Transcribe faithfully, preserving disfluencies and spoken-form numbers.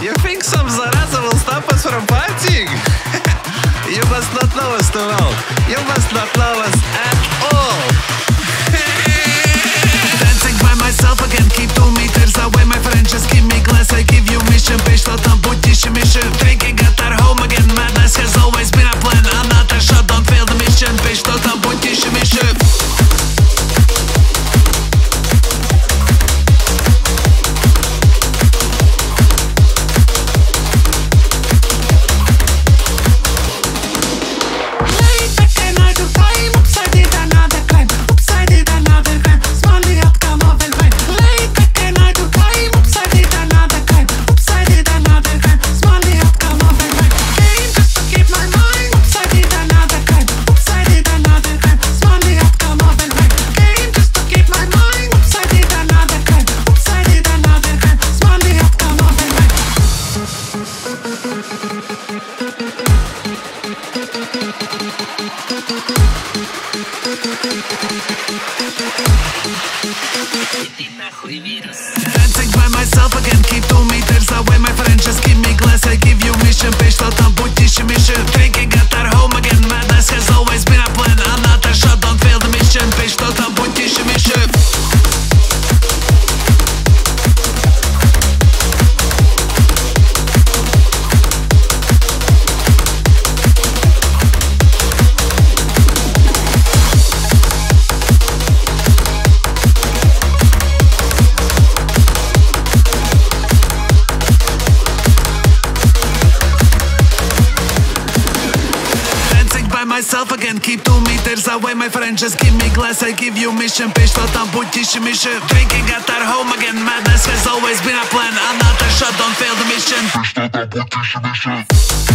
You think some zaraza will stop us from partying? You must not know us too well. You must not know us at all. Dancing by myself again, keep two meters away. My friend, just give me glass, I give you mission. Pe что там будешь mission? Drinking at our home again. Madness has always been a plan. Another shot, don't fail the mission. Pe что там будешь mission? Dancing by myself again, keep two meters away. My friend, just give me glass, I give you mission. Pe что там будешь mission? Drinking at our home again. Madness has always been a plan. Another shot, don't fail the mission. Pe что там будешь mission? Myself again, keep two meters away. My friend, just give me glass, I give you mission. Pe что там будешь mission? Drinking at our home again. Madness has always been a plan. Another shot, don't fail the mission. Pe что там будешь mission?